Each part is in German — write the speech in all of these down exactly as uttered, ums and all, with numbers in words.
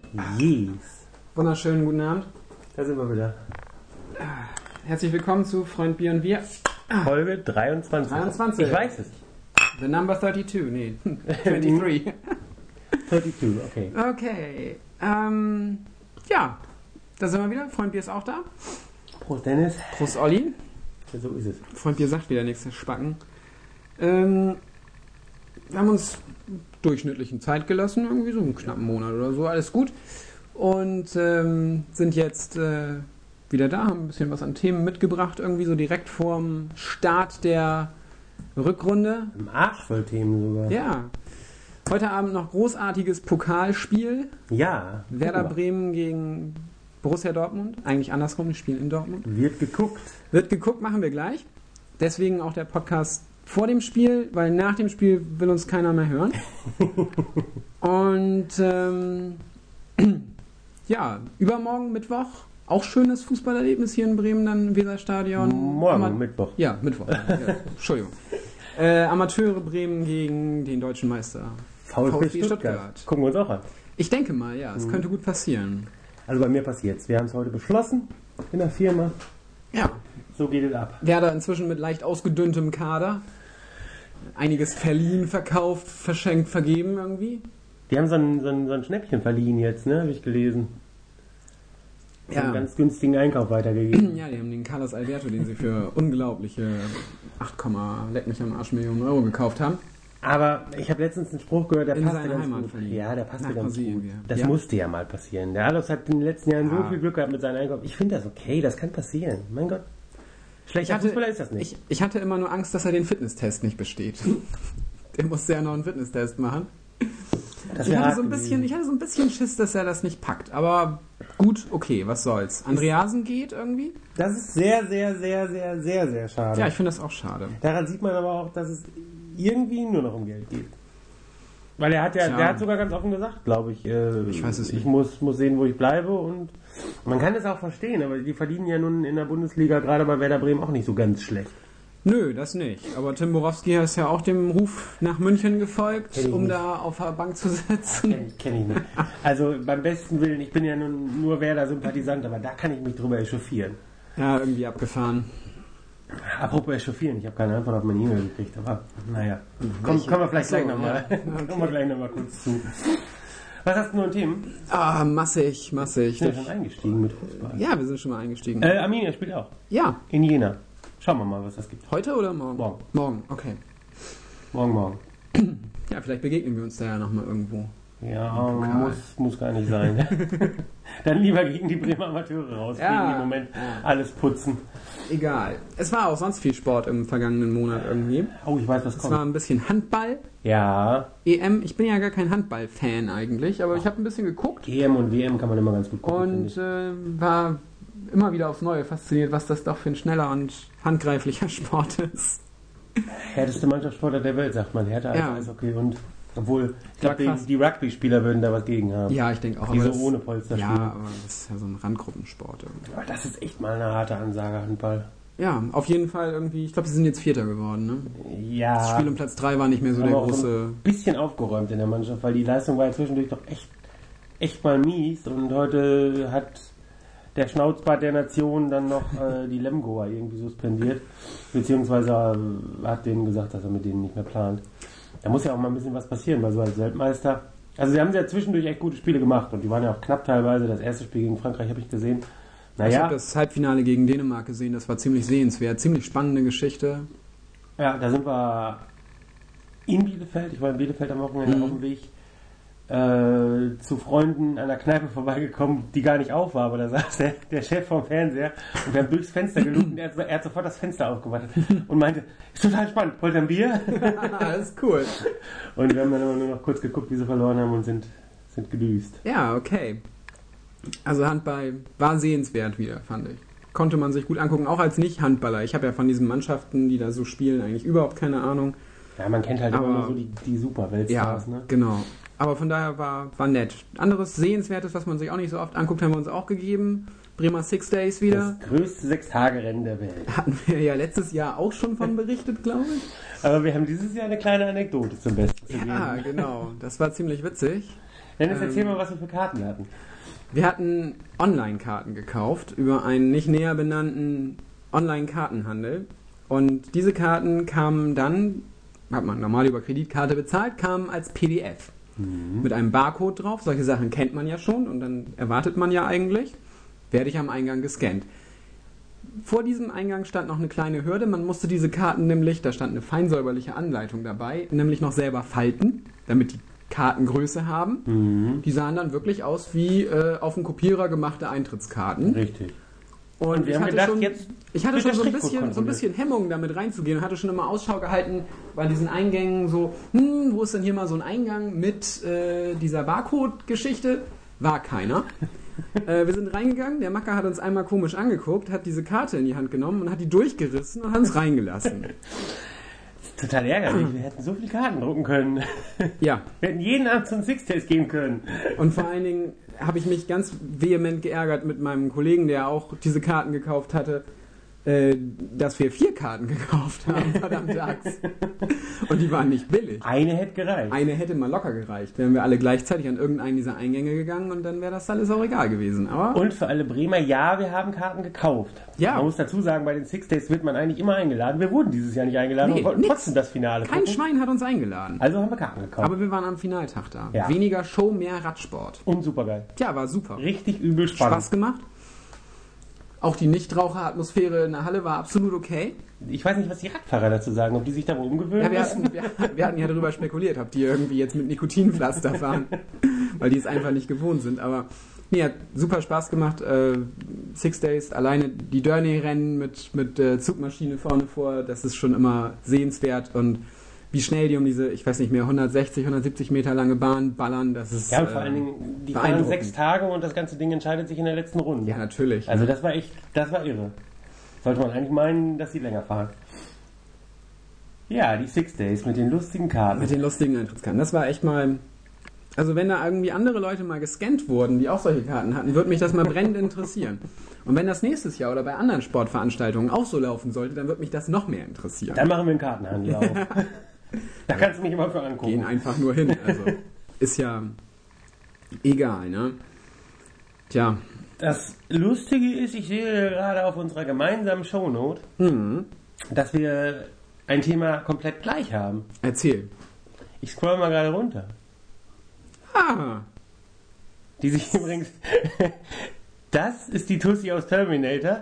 Yes. Wunderschönen guten Abend. Da sind wir wieder. Herzlich willkommen zu Freund Bier und Wir. Folge dreiundzwanzig. dreiundzwanzig. Ich weiß es. The number thirty-two. Nee, twenty-three. zweiunddreißig, okay. Okay. Ähm, ja, da sind wir wieder. Freund Bier ist auch da. Prost, Dennis. Prost, Olli. Ja, so ist es. Freund Bier sagt wieder nichts, Spacken. Ähm, wir haben uns durchschnittlichen Zeit gelassen, irgendwie so einen knappen Monat oder so, alles gut. Und ähm, sind jetzt äh, wieder da, haben ein bisschen was an Themen mitgebracht, irgendwie so direkt vorm Start der Rückrunde. Im Arsch voll Themen sogar. Ja. Heute Abend noch großartiges Pokalspiel. Ja. Werder Guck mal. Bremen gegen Borussia Dortmund. Eigentlich andersrum, die spielen in Dortmund. Wird geguckt. Wird geguckt, machen wir gleich. Deswegen auch der Podcast vor dem Spiel, weil nach dem Spiel will uns keiner mehr hören. Und ähm, ja, übermorgen Mittwoch, auch schönes Fußballerlebnis hier in Bremen, dann im Weserstadion. Morgen, Ama- Mittwoch. Ja, Mittwoch. Ja, Entschuldigung. Äh, Amateure Bremen gegen den deutschen Meister. VfB VfB Stuttgart. Stuttgart. Gucken wir uns auch an. Ich denke mal, ja, es Mhm. könnte gut passieren. Also bei mir passiert's. Wir haben es heute beschlossen in der Firma. Ja, So geht es ab. Werder inzwischen mit leicht ausgedünntem Kader. Einiges verliehen, verkauft, verschenkt, vergeben irgendwie. Die haben so ein, so ein, so ein Schnäppchen verliehen jetzt, ne? Habe ich gelesen. Ja. Einen ganz günstigen Einkauf weitergegeben. Ja, die haben den Carlos Alberto, den sie für unglaubliche acht, leck mich am Arsch Millionen Euro gekauft haben. Aber ich habe letztens einen Spruch gehört, der In passte seine ganz Heimat gut. verliehen. Ja, der passte Nach ganz Brasilien gut. wieder. Das Ja. musste ja mal passieren. Der Alos hat in den letzten Jahren Ja. so viel Glück gehabt mit seinem Einkauf. Ich finde das okay, das kann passieren. Mein Gott. Ich Schlechter hatte, Fußballer ist das nicht. ich, ich hatte immer nur Angst, dass er den Fitnesstest nicht besteht. Der musste ja noch einen Fitnesstest machen. Das Ich wär hatte, hart so ein gewesen. bisschen, ich hatte so ein bisschen Schiss, dass er das nicht packt. Aber gut, okay, was soll's. Andreasen geht irgendwie? Das ist sehr, sehr, sehr, sehr, sehr, sehr schade. Ja, ich finde das auch schade. Daran sieht man aber auch, dass es irgendwie nur noch um Geld geht. Weil er hat ja, Tja. der hat sogar ganz offen gesagt, glaube ich, äh, Ich weiß es ich nicht. muss, muss sehen, wo ich bleibe, und man kann es auch verstehen, aber die verdienen ja nun in der Bundesliga gerade bei Werder Bremen auch nicht so ganz schlecht. Nö, das nicht. Aber Tim Borowski ist ja auch dem Ruf nach München gefolgt, Kenn ich um nicht. da auf der Bank zu sitzen. Kenn ich, kenn ich nicht. Also beim besten Willen, ich bin ja nun nur Werder-Sympathisant, aber da kann ich mich drüber echauffieren. Ja, irgendwie abgefahren. Apropos echauffieren, ich habe keine Antwort auf meine E-Mail gekriegt, aber naja. Komm, Welche? kommen wir vielleicht Ach so, gleich nochmal ja. kommen wir gleich noch mal kurz zu. Was hast du nur an Themen? Ah, massig, massig. Ich bin ja schon eingestiegen mit Fußball. Ja, wir sind schon mal eingestiegen. Äh, Arminia spielt auch. Ja, In Jena. Schauen wir mal, was das gibt. heute oder morgen? Morgen. Morgen, okay. Morgen, morgen. Ja, vielleicht begegnen wir uns da ja nochmal irgendwo. Ja, Pokal. muss, muss gar nicht sein. Dann lieber gegen die Bremer Amateure raus. Ja. Im Moment Ja. alles putzen. Egal. Es war auch sonst viel Sport im vergangenen Monat irgendwie. Oh, ich weiß, was Es kommt. war ein bisschen Handball, Ja, E M. Ich bin ja gar kein Handball-Fan eigentlich, aber ich habe ein bisschen geguckt E M und W M kann man immer ganz gut gucken. und finde äh, war immer wieder aufs Neue fasziniert, was das doch für ein schneller und handgreiflicher Sport ist. ich. Härteste Mannschaftssportler der Welt, sagt man. Härter als Ja. Eishockey. Und obwohl, ich War glaube, krass. die, die Rugby-Spieler würden da was gegen haben. Ja, ich denke auch. Die aber so das- ohne Polster Ja, spielen. aber das ist ja so ein Randgruppensport irgendwie. Aber das ist echt mal eine harte Ansage, Handball. Ja, auf jeden Fall irgendwie, ich glaube, sie sind jetzt Vierter geworden, ne? Ja. Das Spiel um Platz drei war nicht mehr so haben der auch so große... ein bisschen aufgeräumt in der Mannschaft, weil die Leistung war ja zwischendurch doch echt, echt mal mies, und heute hat der Schnauzbart der Nation dann noch äh, die Lemgoer irgendwie suspendiert, beziehungsweise äh, hat denen gesagt, dass er mit denen nicht mehr plant. Da muss ja auch mal ein bisschen was passieren, weil so als Weltmeister, also sie haben ja zwischendurch echt gute Spiele gemacht, und die waren ja auch knapp teilweise. Das erste Spiel gegen Frankreich habe ich gesehen. Ich Naja, habe das Halbfinale gegen Dänemark gesehen, das war ziemlich sehenswert, ziemlich spannende Geschichte. ja, da sind wir in Bielefeld, ich war in Bielefeld am Wochenende Mhm. auf dem Weg äh, zu Freunden an der Kneipe vorbeigekommen, die gar nicht auf war, aber da saß der, der Chef vom Fernseher, und wir haben durchs Fenster gelugt, und er, hat- er hat sofort das Fenster aufgemacht und meinte, ist total spannend, wollt ihr ein Bier? das ist cool. Und wir haben dann immer nur noch kurz geguckt, wie sie verloren haben, und sind, sind gedüst. Ja, okay. Also Handball war sehenswert wieder, fand ich. Konnte man sich gut angucken, auch als Nicht-Handballer. Ich habe ja von diesen Mannschaften, die da so spielen, eigentlich überhaupt keine Ahnung. Ja, man kennt halt Aber- immer nur so die, die Super-Weltstars, Ja, ne? genau. Aber von daher war, war nett. Anderes Sehenswertes, was man sich auch nicht so oft anguckt, haben wir uns auch gegeben. Bremer Six Days wieder. Das größte Sechs-Tage-Rennen der Welt. Hatten wir ja letztes Jahr auch schon von berichtet, glaube ich. Aber wir haben dieses Jahr eine kleine Anekdote zum Besten zu Ja, geben. genau. Das war ziemlich witzig. Dennis, erzähl Ähm, mal, was wir für Karten hatten. Wir hatten Online-Karten gekauft über einen nicht näher benannten Online-Kartenhandel. Und diese Karten kamen dann, hat man normal über Kreditkarte bezahlt, kamen als P D F. Mhm. Mit einem Barcode drauf. Solche Sachen kennt man ja schon und dann erwartet man ja eigentlich. Werde ich am Eingang gescannt. Vor diesem Eingang stand noch eine kleine Hürde. Man musste diese Karten nämlich, da stand eine feinsäuberliche Anleitung dabei, nämlich noch selber falten, damit die Karten Größe haben. Mhm. Die sahen dann wirklich aus wie äh, auf dem Kopierer gemachte Eintrittskarten. Richtig. Und, Und wir ich haben hatte gedacht, schon, jetzt ich hatte wird schon der so ein, Strichcode bisschen, so ein kontrolliert. bisschen Hemmung, damit reinzugehen und hatte schon immer Ausschau gehalten bei diesen Eingängen so, hm, wo ist denn hier mal so ein Eingang mit äh, dieser Barcode-Geschichte? War keiner. äh, wir sind reingegangen, der Macker hat uns einmal komisch angeguckt, hat diese Karte in die Hand genommen und hat die durchgerissen und hat uns reingelassen. Total ärgerlich. Wir hätten so viele Karten drucken können. Ja. Wir hätten jeden Abend zum Six-Days gehen können. Und vor allen Dingen habe ich mich ganz vehement geärgert mit meinem Kollegen, der auch diese Karten gekauft hatte, äh, dass wir vier Karten gekauft haben, verdammt tags. Und die waren nicht billig. Eine hätte gereicht. Eine hätte mal locker gereicht. Wären wir alle gleichzeitig an irgendeinen dieser Eingänge gegangen und dann wäre das alles auch egal gewesen. Aber Und für alle Bremer, ja, wir haben Karten gekauft. Ja. Man muss dazu sagen, bei den Six Days wird man eigentlich immer eingeladen. Wir wurden dieses Jahr nicht eingeladen Nee, und wollten nix. trotzdem das Finale kein gucken. Schwein hat uns eingeladen. Also haben wir Karten gekauft. Aber wir waren am Finaltag da. Ja. Weniger Show, mehr Radsport. Und supergeil. Tja, war super. Richtig übel spannend. Spaß gemacht. Auch die Nichtraucheratmosphäre in der Halle war absolut okay. Ich weiß nicht, was die Radfahrer dazu sagen, ob die sich da wohl umgewöhnen Ja, wir, müssen. hatten, wir, wir hatten ja darüber spekuliert, ob die irgendwie jetzt mit Nikotinpflaster fahren, weil die es einfach nicht gewohnt sind. Aber nee, hat super Spaß gemacht. Äh, Six Days, alleine die Journey-Rennen mit, mit äh, Zugmaschine vorne vor, das ist schon immer sehenswert. Und wie schnell die um diese, ich weiß nicht mehr, hundertsechzig, hundertsiebzig Meter lange Bahn ballern, das ist Ja, und vor äh, allen Dingen, die fahren beeindruckend. sechs Tage und das ganze Ding entscheidet sich in der letzten Runde. Ja, natürlich. Also das war echt, das war irre. Sollte man eigentlich meinen, dass sie länger fahren. Ja, die Six Days mit den lustigen Karten. Mit den lustigen Eintrittskarten. Das war echt mal. Also wenn da irgendwie andere Leute mal gescannt wurden, die auch solche Karten hatten, würde mich das mal brennend interessieren. Und wenn das nächstes Jahr oder bei anderen Sportveranstaltungen auch so laufen sollte, dann würde mich das noch mehr interessieren. Dann machen wir einen Kartenhandel auf. Da kannst du mich immer für angucken. Gehen einfach nur hin. Also ist ja egal, ne? Tja. Das Lustige ist, ich sehe gerade auf unserer gemeinsamen Shownote, Hm. dass wir ein Thema komplett gleich haben. Erzähl. Ich scroll mal gerade runter. Ah. Die sich übrigens... Das ist die Tussi aus Terminator.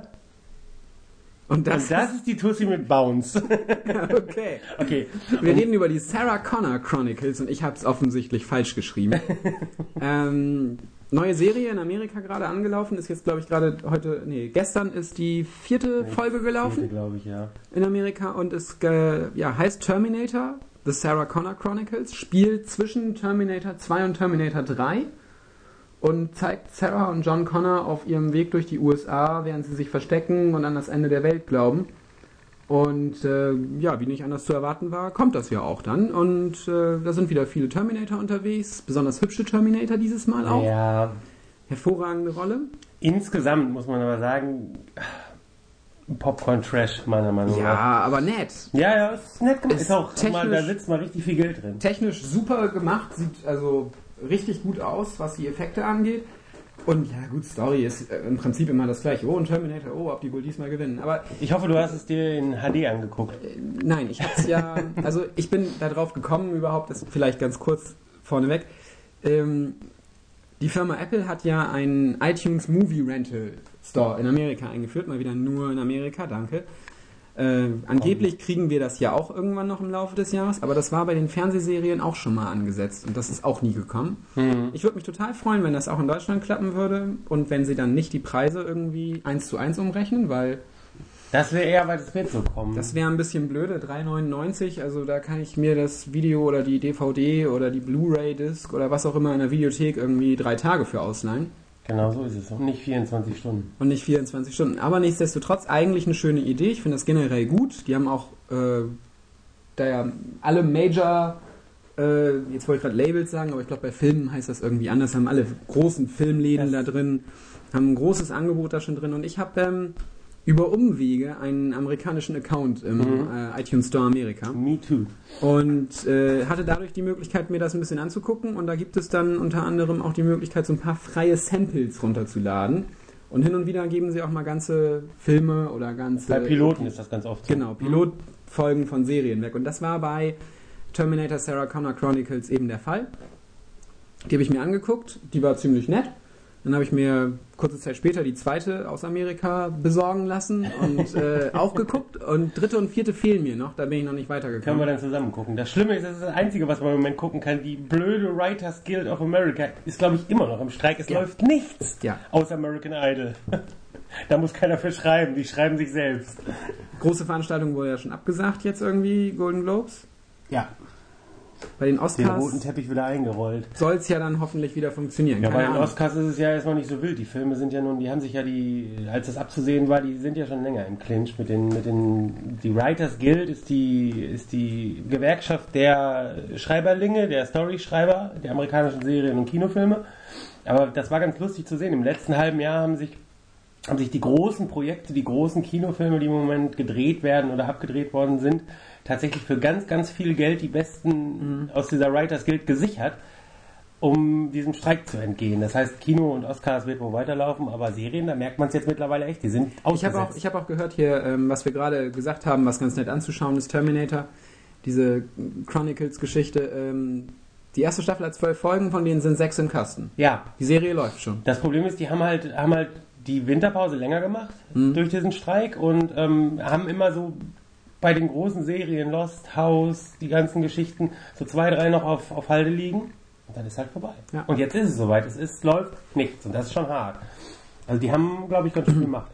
Und das, Und das ist die Tussi mit Bounce. okay. Okay. Wir reden über die Sarah Connor Chronicles und ich habe es offensichtlich falsch geschrieben. ähm, neue Serie in Amerika gerade angelaufen, ist jetzt glaube ich gerade heute, nee, gestern ist die vierte Folge gelaufen glaube ich, ja. in Amerika und es äh, ja, heißt Terminator, The Sarah Connor Chronicles, spielt zwischen Terminator zwei und Terminator drei und zeigt Sarah und John Connor auf ihrem Weg durch die U S A, während sie sich verstecken und an das Ende der Welt glauben. Und äh, ja, wie nicht anders zu erwarten war, kommt das ja auch dann. Und äh, da sind wieder viele Terminator unterwegs, besonders hübsche Terminator dieses Mal auch. Ja, Hervorragende Rolle. insgesamt muss man aber sagen, Popcorn-Trash meiner Meinung Ja, nach. aber nett. Ja, ja, ist nett gemacht. Ist Ist auch technisch- mal, da sitzt mal richtig viel Geld drin. Technisch super gemacht, sieht also richtig gut aus, was die Effekte angeht. Und ja, gut, Story ist äh, im Prinzip immer das gleiche. Oh, ein Terminator, oh, ob die wohl diesmal gewinnen. Aber Ich hoffe, du hast es dir in H D angeguckt. äh, nein, ich hab's ja, also ich bin da drauf gekommen überhaupt, das vielleicht ganz kurz vorneweg. Ähm, die Firma Apple hat ja einen iTunes Movie Rental Store in Amerika eingeführt, mal wieder nur in Amerika, danke. Äh, angeblich kriegen wir das ja auch irgendwann noch im Laufe des Jahres, aber das war bei den Fernsehserien auch schon mal angesetzt und das ist auch nie gekommen. Mhm. Ich würde mich total freuen, wenn das auch in Deutschland klappen würde und wenn sie dann nicht die Preise irgendwie eins zu eins umrechnen, weil Das wäre eher, weil das wird so kommen. das wäre ein bisschen blöde, drei neunundneunzig, also da kann ich mir das Video oder die D V D oder die Blu-ray-Disc oder was auch immer in der Videothek irgendwie drei Tage für ausleihen. Genau so ist es. Und nicht vierundzwanzig Stunden. Und nicht vierundzwanzig Stunden. Aber nichtsdestotrotz eigentlich eine schöne Idee. Ich finde das generell gut. Die haben auch äh, da ja alle Major, äh, jetzt wollte ich gerade Labels sagen, aber ich glaube bei Filmen heißt das irgendwie anders, haben alle großen Filmläden Das- da drin, haben ein großes Angebot da schon drin. Und ich habe ähm, über Umwege einen amerikanischen Account im Mhm. äh, iTunes Store Amerika. Me too. Und äh, hatte dadurch die Möglichkeit, mir das ein bisschen anzugucken. Und da gibt es dann unter anderem auch die Möglichkeit, so ein paar freie Samples runterzuladen. Und hin und wieder geben sie auch mal ganze Filme oder ganze... Bei Piloten ist das ganz oft so. Genau, Pilotfolgen von Serien weg. Und das war bei Terminator Sarah Connor Chronicles eben der Fall. Die habe ich mir angeguckt, die war ziemlich nett. Dann habe ich mir kurze Zeit später die zweite aus Amerika besorgen lassen und äh, auch geguckt. Und dritte und vierte fehlen mir noch, da bin ich noch nicht Können weitergekommen. wir dann zusammen gucken. Das Schlimme ist, das ist das Einzige, was man im Moment gucken kann. Die blöde Writers Guild of America ist, glaube ich, immer noch im Streik. Es Ja. läuft nichts Ja. außer American Idol. Da muss keiner für schreiben. Die schreiben sich selbst. Große Veranstaltung wurde ja schon abgesagt jetzt irgendwie, Golden Globes. Ja, Bei den den roten Oscars Teppich wieder eingerollt. soll es ja dann hoffentlich wieder funktionieren. Ja, bei Keine den Ahnung. Oscars ist es ja erstmal nicht so wild. Die Filme sind ja nun, die haben sich ja die, als das abzusehen war, die sind ja schon länger im Clinch mit den, mit den, die Writers Guild ist die, ist die Gewerkschaft der Schreiberlinge, der Storyschreiber der amerikanischen Serien und Kinofilme. Aber das war ganz lustig zu sehen. Im letzten halben Jahr haben sich, haben sich die großen Projekte, die großen Kinofilme, die im Moment gedreht werden oder abgedreht worden sind, tatsächlich für ganz, ganz viel Geld die besten Mhm. aus dieser Writers Guild gesichert, um diesem Streik zu entgehen. Das heißt, Kino und Oscars wird wohl weiterlaufen, aber Serien, da merkt man es jetzt mittlerweile echt, die sind Ich ausgesetzt. habe auch, ich hab auch gehört hier, ähm, was wir gerade gesagt haben, was ganz nett anzuschauen ist, Terminator, diese Chronicles-Geschichte. Ähm, die erste Staffel hat zwölf Folgen, von denen sind sechs im Kasten. Ja, Die Serie läuft schon. das Problem ist, die haben halt, haben halt die Winterpause länger gemacht Mhm. durch diesen Streik und ähm, haben immer so bei den großen Serien, Lost, House, die ganzen Geschichten, so zwei, drei noch auf, auf Halde liegen und dann ist halt vorbei. Ja. Und jetzt ist es soweit, es ist, läuft nichts und das ist schon hart. Also die haben, glaube ich, ganz schön gemacht.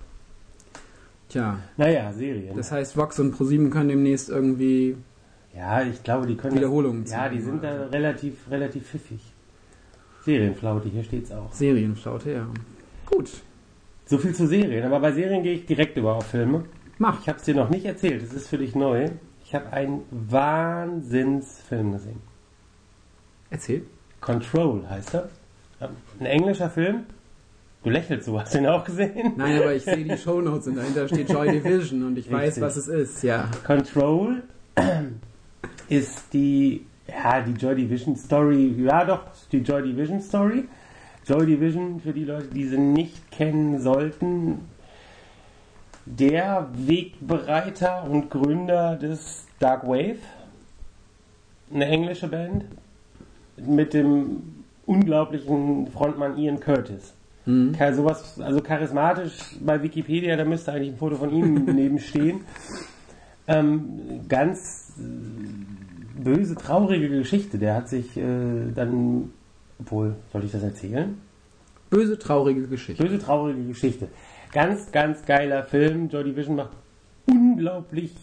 Tja, Naja, Serien. das heißt, Vox und ProSieben können demnächst irgendwie... Ja, ich glaube, die können Wiederholungen Das, ja, die zeigen sind oder da so. relativ, relativ pfiffig. Serienflaute, hier steht's auch. Serienflaute, ja. Gut, So viel zu Serien, aber bei Serien gehe ich direkt über auf Filme. mach. Ich habe es dir noch nicht erzählt, es ist für dich neu. Ich habe einen Wahnsinnsfilm gesehen. Erzähl. Control heißt er. Ein englischer Film. Du lächelst so, hast du ihn auch gesehen? Nein, aber ich sehe die Shownotes und dahinter steht Joy Division und ich weiß, Richtig. was es ist, ja. Control ist die, ja, die Joy Division Story, ja doch, die Joy Division Story. Joy Division, für die Leute, die sie nicht kennen sollten, der Wegbereiter und Gründer des Dark Wave, eine englische Band, mit dem unglaublichen Frontmann Ian Curtis. Mhm. Ka- Sowas, also charismatisch bei Wikipedia, da müsste eigentlich ein Foto von ihm nebenstehen. Ähm, ganz äh, böse, traurige Geschichte. Der hat sich äh, dann, obwohl, soll ich das erzählen? Böse, traurige Geschichte. Böse, traurige Geschichte. Ganz, ganz geiler Film. Joy Division macht unglaublich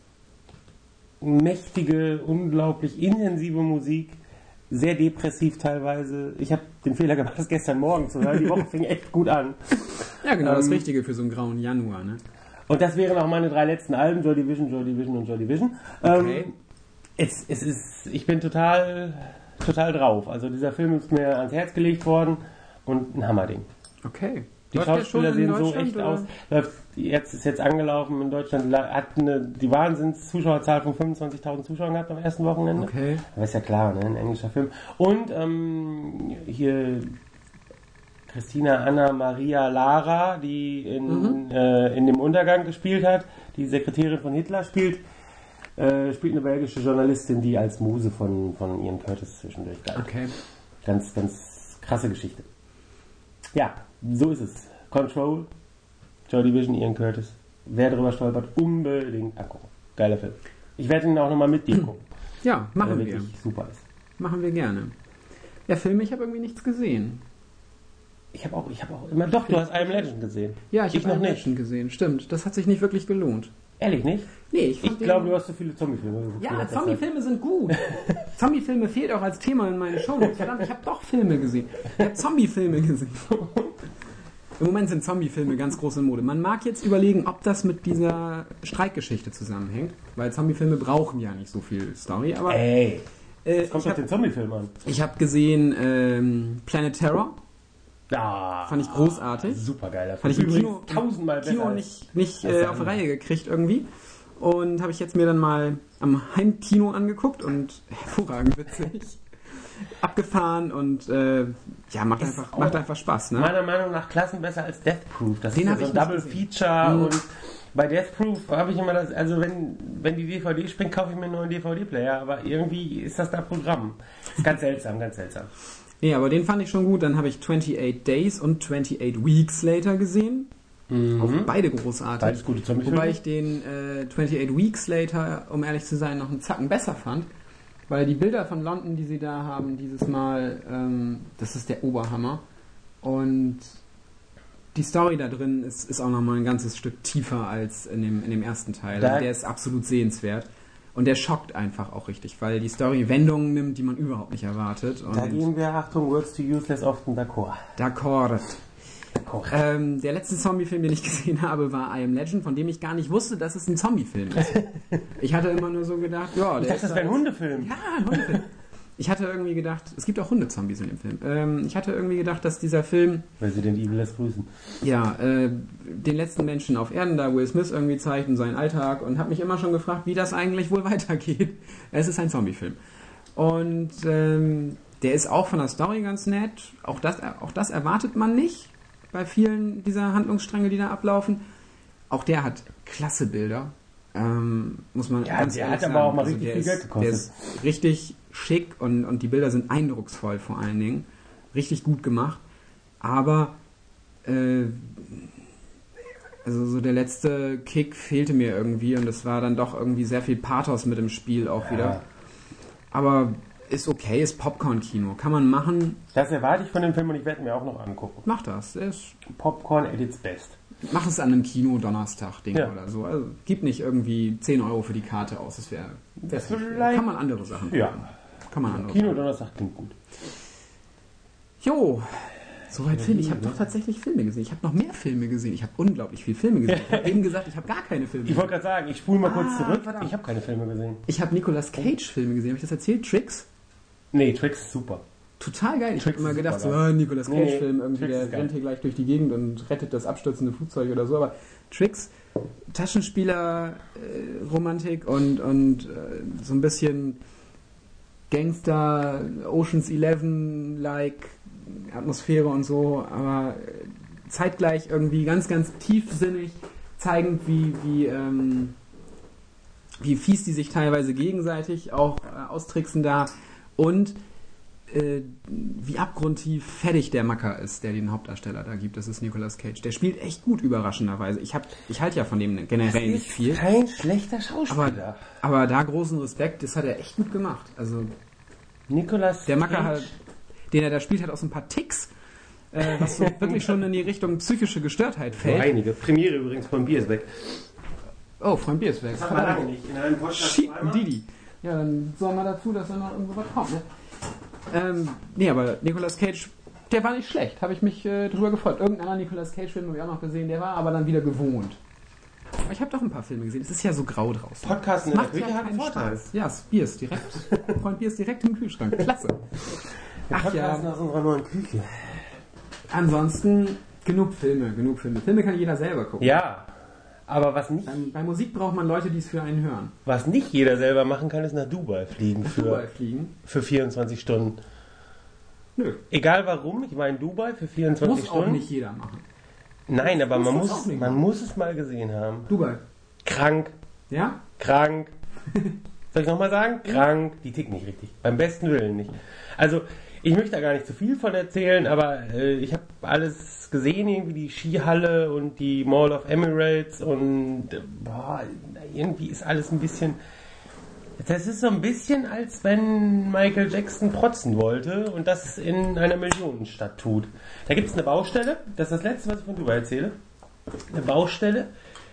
mächtige, unglaublich intensive Musik. Sehr depressiv teilweise. Ich habe den Fehler gemacht, das gestern Morgen zu hören. Die Woche fing echt gut an. Ja, genau, das Ähm, Richtige für so einen grauen Januar, ne? Und das wären auch meine drei letzten Alben, Joy Division, Joy Division und Joy Division. Okay. Ähm, es, es ist, ich bin total, total drauf. Also dieser Film ist mir ans Herz gelegt worden und ein Hammerding. Okay. Die Läuft der Schauspieler schon in sehen so Deutschland, echt oder? aus. Läuft, jetzt ist jetzt angelaufen in Deutschland, la- hat eine, die Wahnsinns-Zuschauerzahl von fünfundzwanzigtausend Zuschauern gehabt am ersten Wochenende. Okay. Aber ist ja klar, ne? Ein englischer Film. Und ähm, hier Christina Anna Maria Lara, die in, Mhm. äh, in dem Untergang gespielt hat, die Sekretärin von Hitler spielt, äh, spielt eine belgische Journalistin, die als Muse von, von Ian Curtis zwischendurch galt. Okay. Ganz, ganz krasse Geschichte. Ja, so ist es. Control, Joy Division, Ian Curtis. Wer drüber stolpert, unbedingt angucken. Geiler Film. Ich werde ihn auch nochmal mit dir gucken, Ja, weil er machen wir. wirklich super ist. Machen wir gerne. Ja, Filme, ich habe irgendwie nichts gesehen. Ich habe auch, ich habe auch immer, doch, du hast I Am Legend gesehen. Ja, ich, Ich habe noch noch nicht. Menschen gesehen. Stimmt, das hat sich nicht wirklich gelohnt. Ehrlich nicht? Nee, ich fand Ich den- glaube, du hast so viele Zombie-Filme geguckt. in Ja, letzter Zeit. Zombie-Filme sind gut. Zombie-Filme fehlt auch als Thema in meinen Shownotes. Verdammt, ich habe doch Filme gesehen. Ich habe Zombie-Filme gesehen. Im Moment sind Zombie-Filme ganz groß in Mode. Man mag jetzt überlegen, ob das mit dieser Streikgeschichte zusammenhängt, weil Zombie-Filme brauchen ja nicht so viel Story. Aber Ey, äh, es kommt ich auf den habe Zombie-Film an. hab gesehen ähm, Planet Terror. Ja. Fand ich großartig. Super geiler Fand ich im Kino, tausendmal besser. Kino nicht, nicht äh, auf die Reihe gekriegt irgendwie. Und habe ich jetzt mir dann mal am Heimkino angeguckt und hervorragend witzig. Abgefahren und äh, ja, macht einfach, macht einfach Spaß. Ne? Meiner Meinung nach Klassen besser als Death Proof. Das Den ist ja so ein Double Feature mhm. und bei Death Proof habe ich immer das, also wenn, wenn die D V D springt, kaufe ich mir einen neuen D V D-Player, aber irgendwie ist das da Programm. Ist ganz seltsam, ganz seltsam. Nee, aber den fand ich schon gut. Dann habe ich twenty-eight Days und twenty-eight Weeks Later gesehen. Mhm. Auch beide großartig. Beides gute Zombie-Filme. Wobei ich den äh, twenty-eight Weeks Later, um ehrlich zu sein, noch einen Zacken besser fand. Weil die Bilder von London, die sie da haben, dieses Mal, ähm, das ist der Oberhammer. Und die Story da drin ist, ist auch nochmal ein ganzes Stück tiefer als in dem, in dem ersten Teil. Also der ist absolut sehenswert. Und der schockt einfach auch richtig, weil die Story Wendungen nimmt, die man überhaupt nicht erwartet. Und da gehen wir, Achtung, Words to Useless often d'accord. D'accord. Ähm, der letzte Zombie-Film, den ich gesehen habe, war I Am Legend, von dem ich gar nicht wusste, dass es ein Zombie-Film ist. Ich hatte immer nur so gedacht, ja, ich der dachte, das wäre ein Hundefilm. Ja, ein Hundefilm. Ich hatte irgendwie gedacht, es gibt auch Hundezombies in dem Film. Ähm, ich hatte irgendwie gedacht, dass dieser Film... Weil sie den Evil lässt grüßen. Ja, äh, den letzten Menschen auf Erden, da Will Smith irgendwie zeigt und seinen Alltag und habe mich immer schon gefragt, wie das eigentlich wohl weitergeht. Es ist ein Zombie-Film. Und ähm, der ist auch von der Story ganz nett. Auch das, auch das erwartet man nicht bei vielen dieser Handlungsstränge, die da ablaufen. Auch der hat klasse Bilder. Ähm, muss man ja, ganz der ehrlich hat sagen. aber auch mal Also richtig der viel ist, Geld gekostet. Der ist richtig schick und, und die Bilder sind eindrucksvoll vor allen Dingen. Richtig gut gemacht. Aber äh, also so der letzte Kick fehlte mir irgendwie und es war dann doch irgendwie sehr viel Pathos mit dem Spiel auch wieder. Ja. Aber ist okay, ist Popcorn-Kino. Kann man machen. Das erwarte ich von dem Film und ich werde mir auch noch angucken. Mach das. Der ist Popcorn at its best. Mach es an einem Kino-Donnerstag-Ding ja. oder so. Also gib nicht irgendwie zehn Euro für die Karte aus. Das wäre. Kann man andere Sachen ja. machen. Kann man andere Kino-Donnerstag klingt gut. Jo. Soweit Filme. Ich habe doch tatsächlich Filme gesehen. Ich habe noch mehr Filme gesehen. Ich habe unglaublich viele Filme gesehen. Ich habe eben gesagt, ich habe gar keine Filme gesehen. Ich wollte gerade sagen, ich spule mal kurz ah, zurück. Verdammt. Ich habe keine Filme gesehen. Ich habe Nicolas Cage-Filme gesehen. Habe ich das erzählt? Tricks? Nee, Tricks ist super. Total geil. Ich habe immer gedacht, so, geil. ah, Nicolas Cage-Film, nee, irgendwie, der rennt hier gleich durch die Gegend und rettet das abstürzende Flugzeug oder so. Aber Tricks, Taschenspieler-Romantik und, und äh, so ein bisschen Gangster, Ocean's Eleven-like Atmosphäre und so, aber zeitgleich irgendwie ganz, ganz tiefsinnig, zeigend, wie, wie, ähm, wie fies die sich teilweise gegenseitig auch äh, austricksen da und äh, wie abgrundtief fertig der Macker ist, der den Hauptdarsteller da gibt. Das ist Nicolas Cage. Der spielt echt gut, überraschenderweise. Ich, hab, ich halte ja von dem generell nicht viel. Kein schlechter Schauspieler. Aber, aber da großen Respekt, das hat er echt gut gemacht. Also Nicolas der Macker hat, den er da spielt, hat auch so ein paar Ticks, äh, was so wirklich schon in die Richtung psychische Gestörtheit fällt. So einige. Premiere übrigens von Bier ist weg. Oh, von Bier ist weg. Das haben wir lange nicht. In einem Podcast Shit, Didi. Ja, dann sorgen wir dazu, dass da noch irgendwo was kommt. Ne? Ähm, nee, aber Nicolas Cage, der war nicht schlecht. Habe ich mich äh, drüber gefreut. Irgendeiner Nicolas Cage-Film habe ich auch noch gesehen, der war aber dann wieder gewohnt. Aber ich habe doch ein paar Filme gesehen. Es ist ja so grau draußen. Podcasten in der Küche hat einen Vorteil. Spaß. Ja, das Bier ist direkt. Freund Bier ist direkt im Kühlschrank. Klasse. Ach ja. Aus unserer neuen Küche. Ansonsten genug Filme, genug Filme. Filme kann jeder selber gucken. Ja, aber was nicht... Bei, bei Musik braucht man Leute, die es für einen hören. Was nicht jeder selber machen kann, ist nach Dubai fliegen. Nach für, Dubai fliegen? Für vierundzwanzig Stunden. Nö. Egal warum, ich war in Dubai für vierundzwanzig muss Stunden. Muss auch nicht jeder machen. Nein, aber man muss muss, man muss es mal gesehen haben. Dubai. Krank. Ja? Krank. Soll ich nochmal sagen? Krank. Die tickt nicht richtig. Beim besten Willen nicht. Also, ich möchte da gar nicht zu viel von erzählen, aber äh, ich habe alles gesehen, irgendwie die Skihalle und die Mall of Emirates und äh, boah, irgendwie ist alles ein bisschen... Das ist so ein bisschen, als wenn Michael Jackson protzen wollte und das in einer Millionenstadt tut. Da gibt es eine Baustelle, das ist das Letzte, was ich von Dubai erzähle. Eine Baustelle,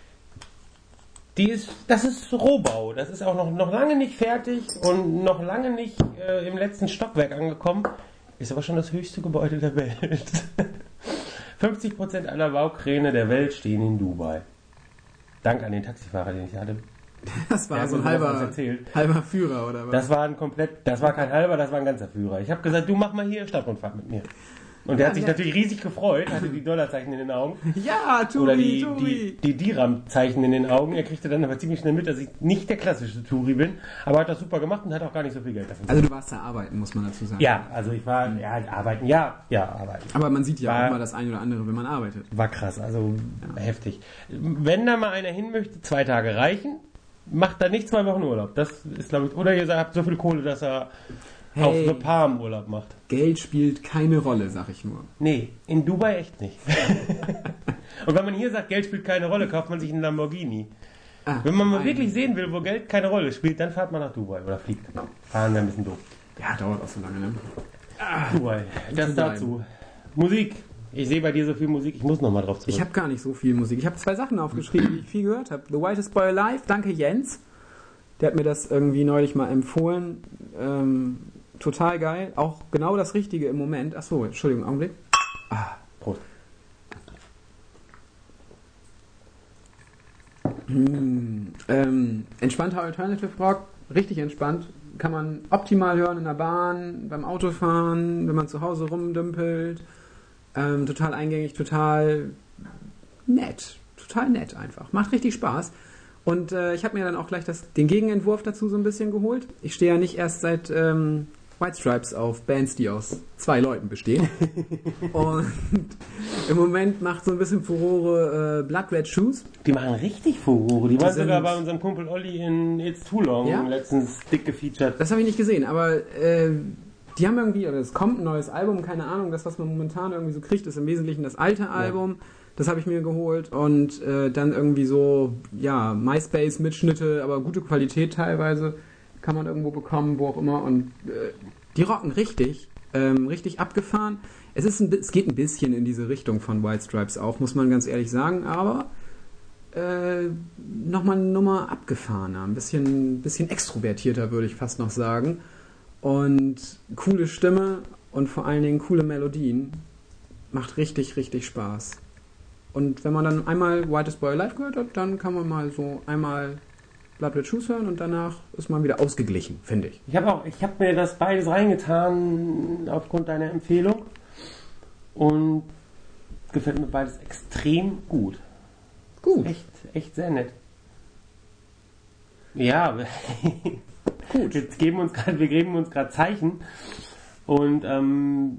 die ist, das ist Rohbau. Das ist auch noch, noch lange nicht fertig und noch lange nicht äh, im letzten Stockwerk angekommen. Ist aber schon das höchste Gebäude der Welt. fünfzig Prozent aller Baukräne der Welt stehen in Dubai. Dank an den Taxifahrer, den ich hatte. Das war so ein halber, halber Führer, oder was? Das war ein komplett, das war kein halber, das war ein ganzer Führer. Ich habe gesagt, du mach mal hier Stadtrundfahrt mit mir. Und der Ja, hat sich der- natürlich riesig gefreut, hatte die Dollarzeichen in den Augen. Ja, Turi, Oder die, Turi. die, die Diram-Zeichen in den Augen. Er kriegte dann aber ziemlich schnell mit, dass ich nicht der klassische Turi bin. Aber hat das super gemacht und hat auch gar nicht so viel Geld dafür. Also du warst da arbeiten, muss man dazu sagen. Ja, also ich war, ja, arbeiten, ja, ja, arbeiten. Aber man sieht ja War- auch mal das eine oder andere, wenn man arbeitet. War krass, also heftig. Wenn da mal einer hin möchte, zwei Tage reichen, macht da nicht zwei Wochen Urlaub. Das ist, glaube ich, oder ihr habt so viel Kohle, dass er Hey. auf The Palm Urlaub macht. Geld spielt keine Rolle, sag ich nur. Nee, in Dubai echt nicht. Und wenn man hier sagt, Geld spielt keine Rolle, kauft man sich einen Lamborghini. Ah, Wenn man mal ein- wirklich sehen will, wo Geld keine Rolle spielt, dann fahrt man nach Dubai oder fliegt. Fahren wäre ein bisschen doof. Ja, dauert auch so lange, ne? Dubai, das Dubai. dazu. Musik. Ich sehe bei dir so viel Musik, ich muss nochmal drauf zurück. Ich habe gar nicht so viel Musik. Ich habe zwei Sachen aufgeschrieben, die ich viel gehört habe. The Whitest Boy Alive, danke Jens. Der hat mir das irgendwie neulich mal empfohlen. Ähm, total geil. Auch genau das Richtige im Moment. Achso, Entschuldigung, Augenblick. Prost. Hm, ähm, entspannter Alternative Rock, richtig entspannt. Kann man optimal hören in der Bahn, beim Autofahren, wenn man zu Hause rumdümpelt. Ähm, total eingängig, total nett. Total nett einfach. Macht richtig Spaß. Und äh, ich habe mir dann auch gleich das, den Gegenentwurf dazu so ein bisschen geholt. Ich stehe ja nicht erst seit ähm, White Stripes auf Bands, die aus zwei Leuten bestehen. Und im Moment macht so ein bisschen Furore äh, Blood Red Shoes. Die machen richtig Furore. Die, waren sind- sogar bei unserem Kumpel Olli in It's Too Long Ja? letztens dick gefeatured. Das habe ich nicht gesehen, aber äh, die haben irgendwie, oder es kommt ein neues Album, keine Ahnung, das, was man momentan irgendwie so kriegt, ist im Wesentlichen das alte Album. Das habe ich mir geholt und äh, dann irgendwie so, ja, MySpace-Mitschnitte, aber gute Qualität teilweise kann man irgendwo bekommen, wo auch immer. Und äh, die rocken richtig, ähm, richtig abgefahren. Es, ist ein, bi- es geht ein bisschen in diese Richtung von White Stripes auch, muss man ganz ehrlich sagen, aber äh, nochmal eine Nummer abgefahrener, ein bisschen, bisschen extrovertierter, würde ich fast noch sagen. Und coole Stimme und vor allen Dingen coole Melodien. Macht richtig, richtig Spaß. Und wenn man dann einmal Whitest Boy Alive gehört hat, dann kann man mal so einmal Blood Red Shoes hören und danach ist man wieder ausgeglichen, finde ich. Ich habe auch, ich habe mir das beides reingetan aufgrund deiner Empfehlung und gefällt mir beides extrem gut. Gut. Echt, echt sehr nett. Ja, gut. Jetzt geben uns grad, wir geben uns gerade Zeichen und ähm,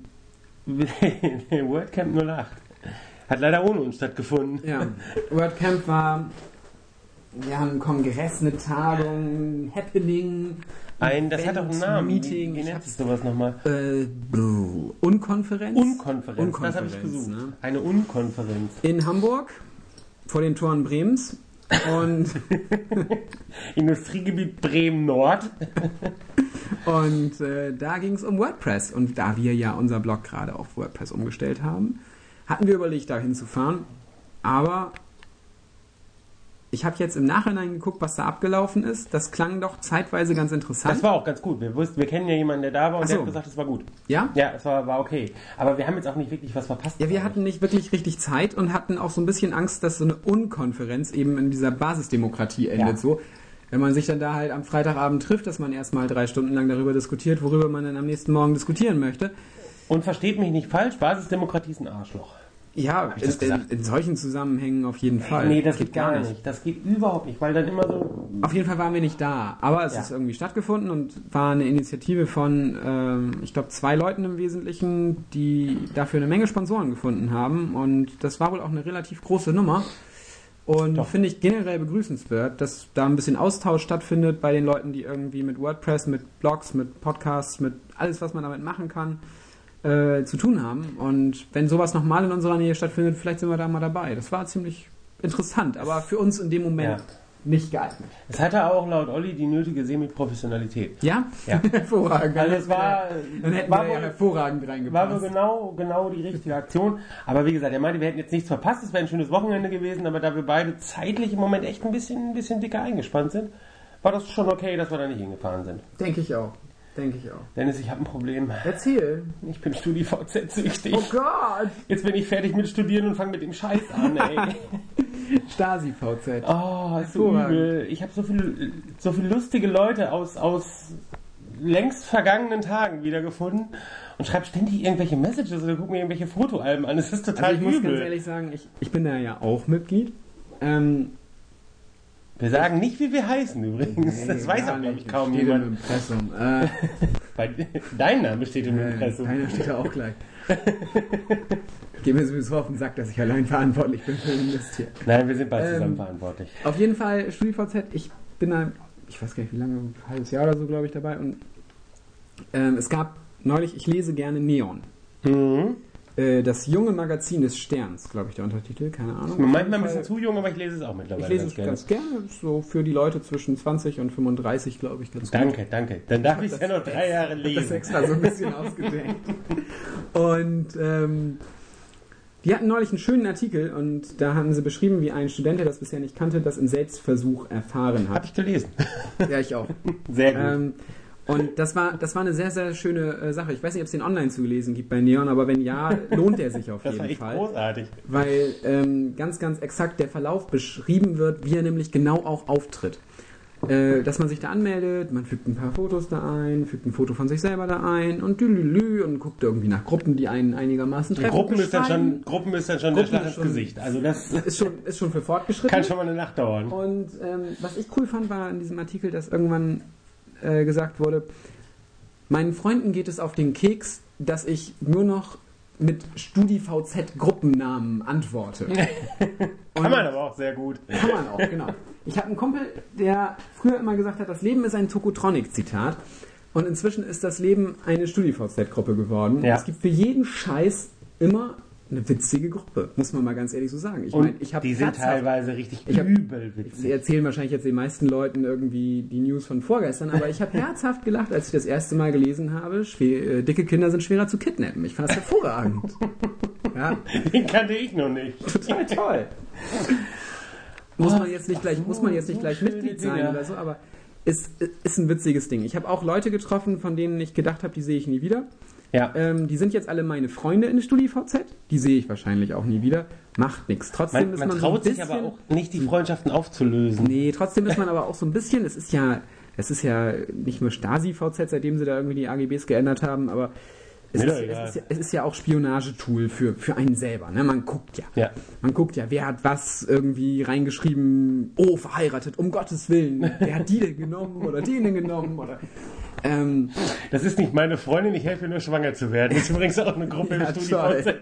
WordCamp null acht hat leider ohne uns stattgefunden. Ja, WordCamp war ja ein Kongress, eine Tagung, ein Happening, Ein, das hat auch einen Namen. Meeting. Wie, wie Ich nennt hab's- sich sowas nochmal? Äh, Unkonferenz? Unkonferenz. Das habe ich Unkonferenz, gesucht. ne? Eine Unkonferenz. In Hamburg, vor den Toren Bremens. Und, Industriegebiet Bremen Nord. und äh, da ging es um WordPress. Und da wir ja unser Blog gerade auf WordPress umgestellt haben, hatten wir überlegt, da hinzufahren. Aber ich habe jetzt im Nachhinein geguckt, was da abgelaufen ist. Das klang doch zeitweise ganz interessant. Das war auch ganz gut. Wir wussten, wir kennen ja jemanden, der da war und Ach der so. hat gesagt, es war gut. Ja? Ja, es war, war okay. Aber wir haben jetzt auch nicht wirklich was verpasst. Ja, wir hatten nicht wirklich richtig Zeit und hatten auch so ein bisschen Angst, dass so eine Unkonferenz eben in dieser Basisdemokratie endet. Ja. So, wenn man sich dann da halt am Freitagabend trifft, dass man erstmal drei Stunden lang darüber diskutiert, worüber man dann am nächsten Morgen diskutieren möchte. Und versteht mich nicht falsch, Basisdemokratie ist ein Arschloch. Ja, ich in, das in, gesagt? in solchen Zusammenhängen auf jeden Fall. Nee, das geht gar nicht. Das geht überhaupt nicht, weil dann immer so... Auf jeden Fall waren wir nicht da, aber es Ja. ist irgendwie stattgefunden und war eine Initiative von, ähm, ich glaube, zwei Leuten im Wesentlichen, die dafür eine Menge Sponsoren gefunden haben und das war wohl auch eine relativ große Nummer. Und Doch. finde ich generell begrüßenswert, dass da ein bisschen Austausch stattfindet bei den Leuten, die irgendwie mit WordPress, mit Blogs, mit Podcasts, mit alles, was man damit machen kann, äh, zu tun haben. Und wenn sowas nochmal in unserer Nähe stattfindet, vielleicht sind wir da mal dabei. Das war ziemlich interessant, aber für uns in dem Moment Ja. nicht geeignet. Es hatte auch laut Olli die nötige Semi-Professionalität. Ja? Ja. Hervorragend. Also es war... Dann hätten war wir ja wohl- hervorragend War wohl reingepasst. genau, genau die richtige Aktion. Aber wie gesagt, er meinte, wir hätten jetzt nichts verpasst. Es wäre ein schönes Wochenende gewesen, aber da wir beide zeitlich im Moment echt ein bisschen, ein bisschen dicker eingespannt sind, war das schon okay, dass wir da nicht hingefahren sind. Denke ich auch. Denke ich auch. Dennis, ich habe ein Problem. Erzähl. Ich bin StudiVZ süchtig. Oh Gott! Jetzt bin ich fertig mit Studieren und fange mit dem Scheiß an, ey. Stasi-V Z. Oh, ist so Hervorragend. übel. Ich habe so viele so viel lustige Leute aus, aus längst vergangenen Tagen wiedergefunden und schreibe ständig irgendwelche Messages oder gucke mir irgendwelche Fotoalben an. Das ist total also ich muss übel. ganz ehrlich sagen, ich, ich bin da ja auch Mitglied. Ähm, wir sagen nicht, wie wir heißen übrigens. nee, das weiß auch, glaube ich, kaum jemand. Im Impressum. Äh, Bei, dein Name steht im äh, Impressum. Deiner steht da auch gleich. Geht mir sowieso auf den Sack, dass ich allein verantwortlich bin für den Mist hier. Nein, wir sind bald Ähm, zusammen verantwortlich. Auf jeden Fall StudiVZ, ich bin da, ich weiß gar nicht wie lange, ein halbes Jahr oder so, glaube ich, dabei. Und ähm, es gab neulich, ich lese gerne Neon. Mhm. Äh, das junge Magazin des Sterns, glaube ich, der Untertitel, keine Ahnung. Manchmal ein bisschen zu jung, aber ich lese es auch mittlerweile Ich lese ganz es gerne. ganz gerne, so für die Leute zwischen zwanzig und fünfunddreißig, glaube ich, ganz Danke, gut. danke. Dann darf ich es ja noch drei Jahre Das lesen. extra so ein bisschen ausgedenkt. Und ähm, die hatten neulich einen schönen Artikel und da haben sie beschrieben, wie ein Student, der das bisher nicht kannte, das im Selbstversuch erfahren Habe hat. ich gelesen. Ja, ich auch. Sehr gut. Ähm, und das war, das war eine sehr, sehr schöne äh, Sache. Ich weiß nicht, ob es den online zu lesen gibt bei Neon, aber wenn ja, lohnt er sich auf das jeden war echt Fall. großartig. Weil ähm, ganz, ganz exakt der Verlauf beschrieben wird, wie er nämlich genau auch auftritt. Äh, dass man sich da anmeldet, man fügt ein paar Fotos da ein, fügt ein Foto von sich selber da ein und dülülü und guckt irgendwie nach Gruppen, die einen einigermaßen treffen. Gruppen ist, dann beschreiben. schon, Gruppen ist dann schon Gruppen der Schlag ist ins schon- Gesicht. Also das Ist schon, ist schon für fortgeschritten. kann schon mal eine Nacht dauern. Und ähm, was ich cool fand, war in diesem Artikel, dass irgendwann äh, gesagt wurde, meinen Freunden geht es auf den Keks, dass ich nur noch mit StudiVZ-Gruppennamen antworte. Kann man aber auch sehr gut. Kann man auch, genau. Ich habe einen Kumpel, der früher immer gesagt hat, das Leben ist ein Tokotronic-Zitat. Und inzwischen ist das Leben eine StudiVZ-Gruppe geworden. Ja. Es gibt für jeden Scheiß immer eine witzige Gruppe, muss man mal ganz ehrlich so sagen. Ich Und meine, ich habe die sind teilweise richtig Ich hab- übel Sie witzig. erzählen wahrscheinlich jetzt den meisten Leuten irgendwie die News von vorgestern, aber ich habe herzhaft gelacht, als ich das erste Mal gelesen habe, schwer, äh, dicke Kinder sind schwerer zu kidnappen. Ich fand das hervorragend. Ja, Den kannte ich noch nicht. total toll. Muss man jetzt nicht gleich, muss man jetzt nicht so gleich schöne Mitglied sein Dinge. oder so, aber es ist ein witziges Ding. Ich habe auch Leute getroffen, von denen ich gedacht habe, die sehe ich nie wieder. Ja. Ähm, die sind jetzt alle meine Freunde in StudiVZ. Die sehe ich wahrscheinlich auch nie wieder. Macht nichts. Trotzdem Man, ist man man traut so ein sich bisschen, aber auch nicht, die Freundschaften aufzulösen. Nee, trotzdem ist man aber auch so ein bisschen, es ist ja, es ist ja nicht nur Stasi-V Z, seitdem sie da irgendwie die A G Bs geändert haben, aber es, Mir ist, doch es, egal. ist, ja, es ist ja auch Spionagetool für, für einen selber. Ne? Man guckt ja. Ja. Man guckt ja, wer hat was irgendwie reingeschrieben, oh, verheiratet, um Gottes Willen. Wer hat die denn genommen oder den denn genommen? Oder, ähm, Das ist nicht meine Freundin, ich helfe ihr nur schwanger zu werden. Das ist übrigens auch eine Gruppe Ja, im StudiVZ.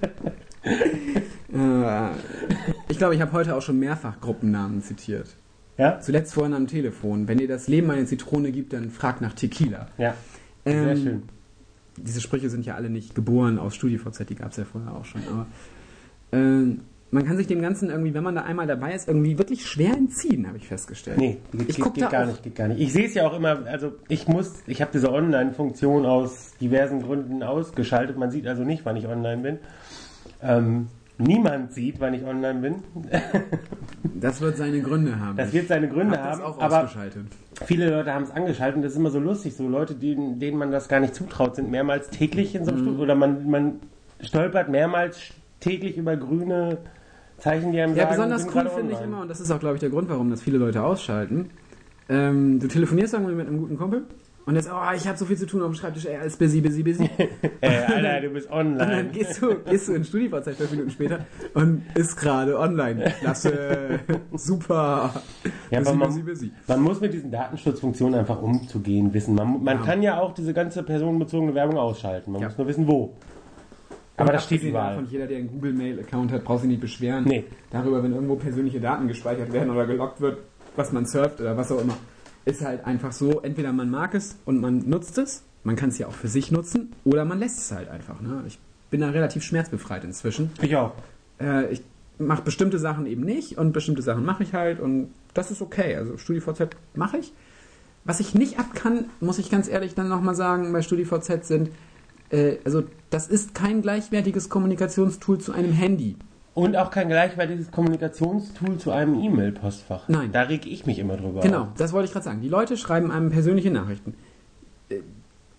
äh, ich glaube, ich habe heute auch schon mehrfach Gruppennamen zitiert. Ja? Zuletzt vorhin am Telefon. Wenn dir das Leben eine Zitrone gibt, dann frag nach Tequila. Ja. Sehr Ähm, schön. Diese Sprüche sind ja alle nicht geboren aus StudiVZ, die gab es ja vorher auch schon. Aber ähm, man kann sich dem Ganzen irgendwie, wenn man da einmal dabei ist, irgendwie wirklich schwer entziehen, habe ich festgestellt. Nee, geht, ich geht, guck geht da gar auch- nicht, geht gar nicht. Ich sehe es ja auch immer, also ich muss, ich habe diese Online-Funktion aus diversen Gründen ausgeschaltet. Man sieht also nicht, wann ich online bin. Ähm, niemand sieht, wann ich online bin. Das wird seine Gründe haben. Das wird seine Gründe Hab das haben, auch aber ausgeschaltet. viele Leute haben es angeschaltet und das ist immer so lustig. So Leute, denen, denen man das gar nicht zutraut, sind mehrmals täglich in so Mhm. einem Studio oder man, man stolpert mehrmals täglich über grüne Zeichen, die einem Ja, sagen, besonders sind cool gerade finde ich online. immer, und das ist auch, glaube ich, der Grund, warum das viele Leute ausschalten. Ähm, du telefonierst irgendwie mit einem guten Kumpel und jetzt, oh, ich habe so viel zu tun auf dem Schreibtisch, ey, alles busy, busy, busy. Ey, Alter, du bist Und dann online. gehst du, gehst du in StudiVZ fünf Minuten später und ist gerade online. Klasse, super. Ja, busy, aber man, busy, busy. man muss mit diesen Datenschutzfunktionen einfach umzugehen wissen. Man, man Ja. kann ja auch diese ganze personenbezogene Werbung ausschalten. Man Ja. muss nur wissen, wo. Aber Und das steht abgesehen überall. davon, jeder, der einen Google-Mail-Account hat, braucht sich nicht beschweren. Nee. Darüber, wenn irgendwo persönliche Daten gespeichert werden oder gelockt wird, was man surft oder was auch immer. Ist halt einfach so, entweder man mag es und man nutzt es, man kann es ja auch für sich nutzen, oder man lässt es halt einfach. Ne? Ich bin da relativ schmerzbefreit inzwischen. Ich auch. Äh, ich mache bestimmte Sachen eben nicht und bestimmte Sachen mache ich halt und das ist okay. Also StudiVZ mache ich. Was ich nicht ab kann, muss ich ganz ehrlich dann nochmal sagen, bei StudiVZ sind, äh, also das ist kein gleichwertiges Kommunikationstool zu einem Handy. Und auch kein gleichwertiges Kommunikationstool zu einem E-Mail-Postfach. Nein. Da reg ich mich immer drüber Genau, auf. das wollte ich gerade sagen. Die Leute schreiben einem persönliche Nachrichten. Äh,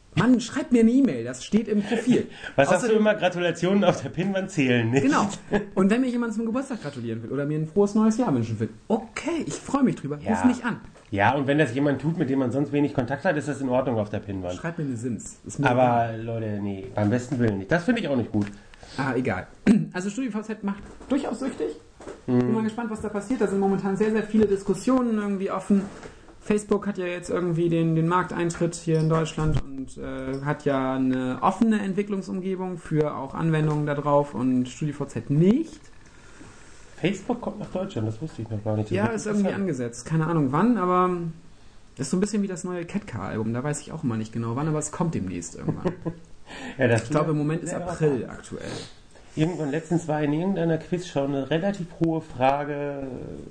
Mann, schreib mir eine E-Mail, das steht im Profil. Was Außerdem, hast du immer? Gratulationen auf der Pinnwand zählen, nicht? Genau. Und wenn mir jemand zum Geburtstag gratulieren will oder mir ein frohes neues Jahr wünschen will, okay, ich freue mich drüber, Ja. ruf mich an. Ja, und wenn das jemand tut, mit dem man sonst wenig Kontakt hat, ist das in Ordnung auf der Pinnwand. Schreib mir eine Sims. Ist mir Aber egal. Leute, nee, beim besten Willen nicht. Das finde ich auch nicht gut. Ah, egal. Also StudiVZ macht durchaus süchtig. Bin mal gespannt, was da passiert. Da sind momentan sehr, sehr viele Diskussionen irgendwie offen. Facebook hat ja jetzt irgendwie den, den Markteintritt hier in Deutschland und äh, hat ja eine offene Entwicklungsumgebung für auch Anwendungen da drauf und StudiVZ nicht. Facebook kommt nach Deutschland, das wusste ich noch gar nicht. Das Ja, wird ist irgendwie interessant. angesetzt. Keine Ahnung wann, aber das ist so ein bisschen wie das neue Ketka-Album. Da weiß ich auch immer nicht genau wann, aber es kommt demnächst irgendwann. Ja, das Ich glaube, im Moment ist Ja, April aktuell. Irgendwann letztens war in irgendeiner Quizshow eine relativ hohe Frage,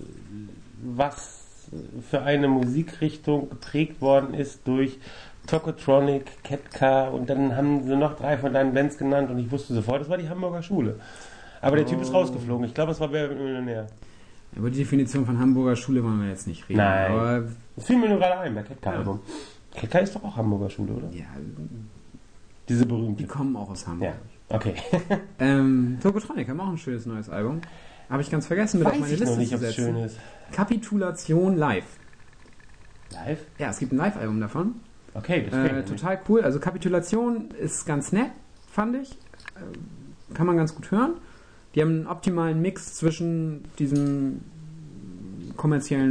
was für eine Musikrichtung geprägt worden ist durch Tokotronic, Ketka und dann haben sie noch drei von deinen Bands genannt und ich wusste sofort, das war die Hamburger Schule. Aber der Typ ist Oh. rausgeflogen. Ich glaube, es war Wer wird Millionär. Über die Definition von Hamburger Schule wollen wir jetzt nicht reden. Nein. Aber Das fiel mir nur gerade ein, bei Ketka-Album. Ketka ist doch auch Hamburger Schule, oder? ja, Diese die berühmte. kommen auch aus Hamburg. Ja, okay. Ähm, Tokotronic haben auch ein schönes neues Album. Habe ich ganz vergessen, mit auf Weiß meine ich noch Liste nicht, zu ob es setzen. schön ist. Kapitulation live. Live? Ja, es gibt ein Live-Album davon. Okay, das Äh, fehlt mir nicht. total cool. Also Kapitulation ist ganz nett, fand ich. Äh, kann man ganz gut hören. Die haben einen optimalen Mix zwischen diesem kommerziellen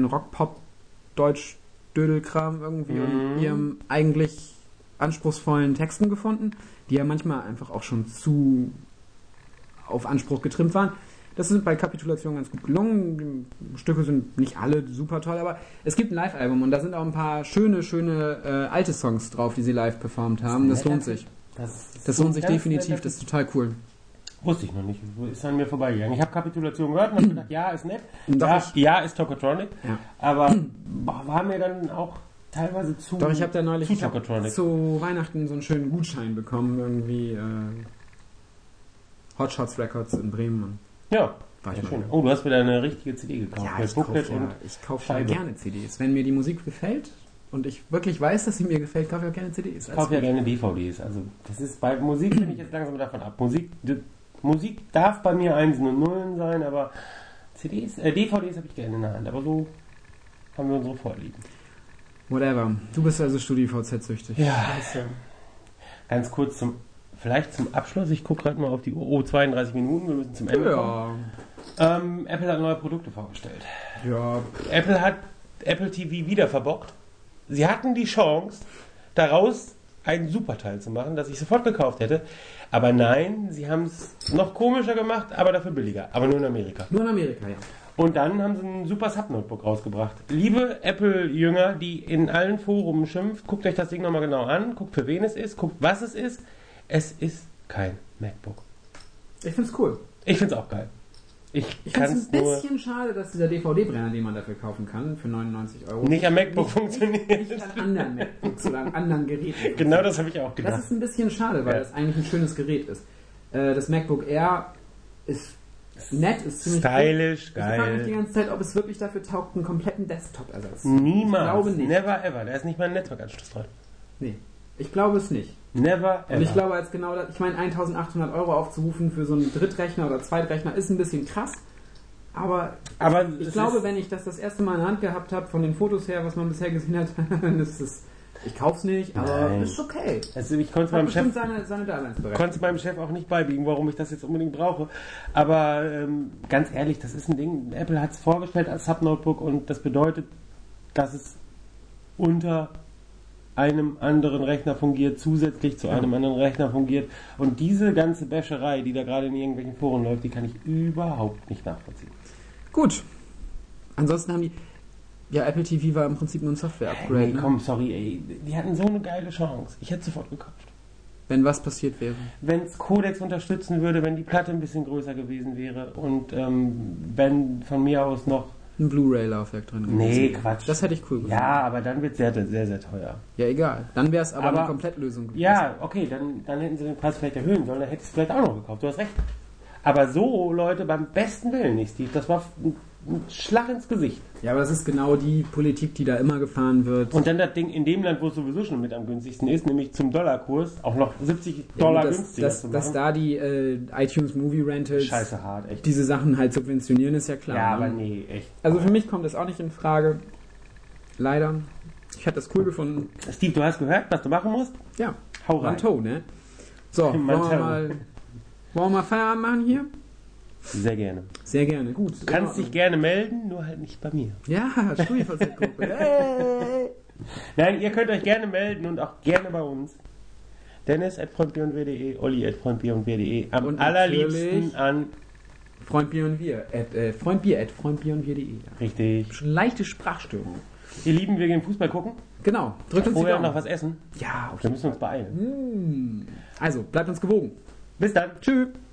Rock-Pop-Deutsch-Dödelkram irgendwie Mhm. und ihrem eigentlich anspruchsvollen Texten gefunden, die ja manchmal einfach auch schon zu auf Anspruch getrimmt waren. Das ist bei Kapitulation ganz gut gelungen. Die Stücke sind nicht alle super toll, aber es gibt ein Live-Album und da sind auch ein paar schöne, schöne äh, alte Songs drauf, die sie live performt haben. Das lohnt sich. Das, ist Das ein lohnt sich ganz definitiv, netter- das ist total cool. Wusste ich noch nicht. Ist an mir vorbeigegangen. Ich habe Kapitulation gehört und habe gedacht, ja, ist nett. Doch, Ja, ich- ja ist Tokotronic. Ja. Aber boah, war mir dann auch teilweise zu Doch, ich habe da neulich zu ich hab Tokotronic. zu Weihnachten so einen schönen Gutschein bekommen, irgendwie äh, Hot Shots Records in Bremen. Ja, War ich ja mal schön. wieder. Oh, du hast wieder eine richtige C D gekauft. Ja, mit ich kaufe Booklet ja, und ich kauf ja Scheibe. gerne C Ds. Wenn mir die Musik gefällt und ich wirklich weiß, dass sie mir gefällt, kaufe ich auch gerne C Ds. ich kaufe ja gerne D V Ds. Also das ist bei Musik bin ich jetzt langsam davon ab. Musik, die, Musik darf bei mir Einsen und Nullen sein, aber C Ds, äh, D V Ds habe ich gerne in der Hand. Aber so haben wir unsere Vorlieben. Whatever. Du bist also StudiVZ-süchtig. Ja, ganz kurz zum, vielleicht zum Abschluss. Ich gucke gerade mal auf die Uhr. Oh, zweiunddreißig Minuten. Wir müssen zum Ende kommen. Ja. Ähm, Apple hat neue Produkte vorgestellt. Ja. Apple hat Apple T V wieder verbockt. Sie hatten die Chance, daraus ein Superteil zu machen, das ich sofort gekauft hätte. Aber nein, sie haben es noch komischer gemacht, aber dafür billiger. Aber nur in Amerika. Nur in Amerika, ja. Und dann haben sie ein super Sub-Notebook rausgebracht. Liebe Apple-Jünger, die in allen Foren schimpft, guckt euch das Ding nochmal genau an, guckt für wen es ist, guckt was es ist. Es ist kein MacBook. Ich find's cool. Ich find's auch geil. Ich, Ich kann finde es es ein nur bisschen schade, dass dieser D V D-Brenner, den man dafür kaufen kann, für neunundneunzig Euro, nicht am MacBook nicht, funktioniert. Nicht, nicht an anderen MacBooks oder an anderen Geräten. Genau das habe ich auch Das gedacht. ist ein bisschen schade, weil Ja. das eigentlich ein schönes Gerät ist. Äh, Das MacBook Air ist nett, ist ziemlich Stylisch, cool. Ich frage mich die geil. ganze Zeit, ob es wirklich dafür taugt, einen kompletten Desktop-Ersatz. Niemals. Ich glaube nicht. Never ever. Da ist nicht mal ein Netzwerkanschluss dran. Nee, ich glaube es nicht. Never ever. Und ich glaube, als genau das, ich meine, eintausendachthundert Euro aufzurufen für so einen Drittrechner oder Zweitrechner ist ein bisschen krass. Aber, Aber ich es glaube, ist- wenn ich das das erste Mal in der Hand gehabt habe, von den Fotos her, was man bisher gesehen hat, dann ist es, ich kauf's nicht, aber Nein. ist okay. Also ich konnte es Hat meinem Chef, bestimmt seine, seine Daseinsberechtigung. konnte es meinem Chef auch nicht beibiegen, warum ich das jetzt unbedingt brauche. Aber ähm, ganz ehrlich, das ist ein Ding. Apple hat es vorgestellt als Sub-Notebook und das bedeutet, dass es unter einem anderen Rechner fungiert, zusätzlich zu einem anderen Rechner fungiert. Und diese ganze Bäscherei, die da gerade in irgendwelchen Foren läuft, die kann ich überhaupt nicht nachvollziehen. Gut. Ansonsten haben die, ja, Apple T V war im Prinzip nur ein Software-Upgrade. Nee, ne? komm, sorry, ey. Die hatten so eine geile Chance. Ich hätte sofort gekauft. Wenn was passiert wäre. Wenn es Codex unterstützen würde, wenn die Platte ein bisschen größer gewesen wäre und ähm, wenn von mir aus noch... Ein Blu-ray-Laufwerk drin Nee, gewesen. Quatsch. Das hätte ich cool gefunden. Ja, aber dann wird es sehr, sehr, sehr teuer. Ja, egal. Dann wäre es aber, Aber- eine Komplettlösung gewesen. Ja, okay, dann, dann hätten sie den Preis vielleicht erhöhen sollen, dann hättest du es vielleicht auch noch gekauft. Du hast recht. Aber so, Leute, beim besten Willen nicht, Steve. Das war ein Schlag ins Gesicht. Ja, aber das ist genau die Politik, die da immer gefahren wird. Und dann das Ding in dem Land, wo es sowieso schon mit am günstigsten ist, nämlich zum Dollarkurs, auch noch siebzig Dollar ja, dass, günstiger dass, zu machen. dass da die äh, iTunes Movie Rentals Scheiße hart, echt. diese Sachen halt subventionieren, ist ja klar. Ja, ne? aber nee, echt. Also für mich kommt das auch nicht in Frage. Leider. Ich hätte das cool gefunden. Steve, du hast gehört, was du machen musst? Ja. Hau rein. Manteau, ne? So, wollen wir, Manteau. mal, wollen wir mal Feierabend machen hier? Sehr gerne. Sehr gerne, gut. Du kannst dich gerne melden, nur halt nicht bei mir. Ja, StudiVZ-Gruppe. Hey. Nein, ihr könnt euch gerne melden und auch gerne bei uns. Dennis at freundbier punkt w punkt de, Olli at freundbier punkt w punkt de. Am Und allerliebsten natürlich an... Freundbier und wir. At, äh, Freundbier at freundbier punkt w punkt de. Ja. Richtig. Schon leichte Sprachstörung. Ihr Lieben, wir gehen Fußball gucken. Genau. Drückt uns die Vorher Daumen. noch was essen. Ja, Wir müssen uns beeilen. Hm. Also, bleibt uns gewogen. Bis dann. Tschüss.